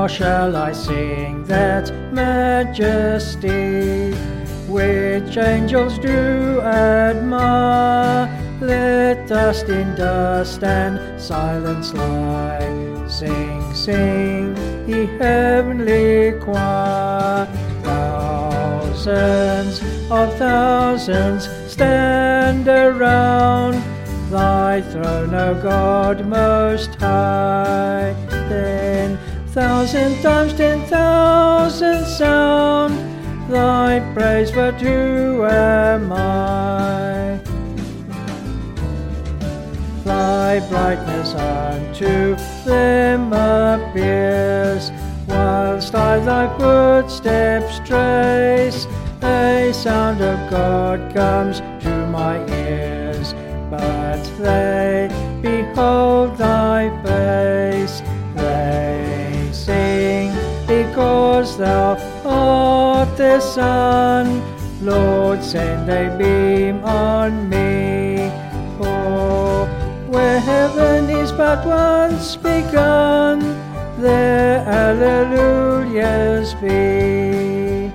How shall I sing that majesty which angels do admire? Let dust in dust and silence lie. Sing, sing, ye heavenly choir. Thousands of thousands stand around thy throne, O God most high. Then 1,000 times 10,000 sound thy praise, but who am I? Thy brightness unto them appears, whilst I thy footsteps trace. A sound of God comes to my ears, but they behold thy face. They sing because thou art their Son. Lord, send a beam on me. For where heaven is but once begun, there alleluias be.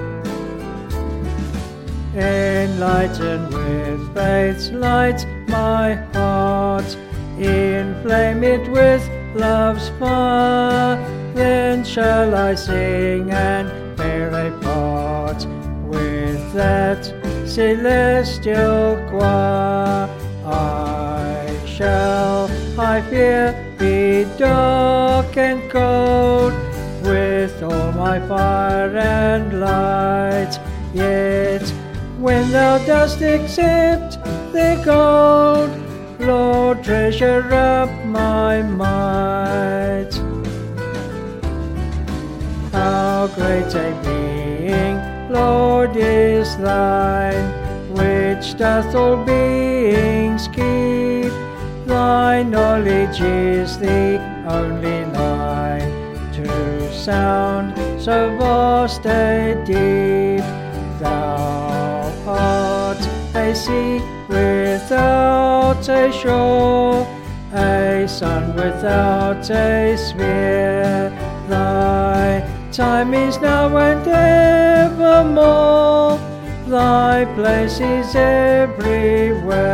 Enlighten with faith's light my heart, inflame it with love's fire. Then shall I sing and bear a part with that celestial choir. I fear, be dark and cold, with all my fire and light. Yet when thou dost accept their gold, Lord, treasure up my might. How great a being, Lord, is thine, which doth all beings keep. Thy knowledge is the only line to sound so vast a deep. Thou art a sea without a shore, a sun without a sphere. Thy time is now and evermore, thy place is everywhere.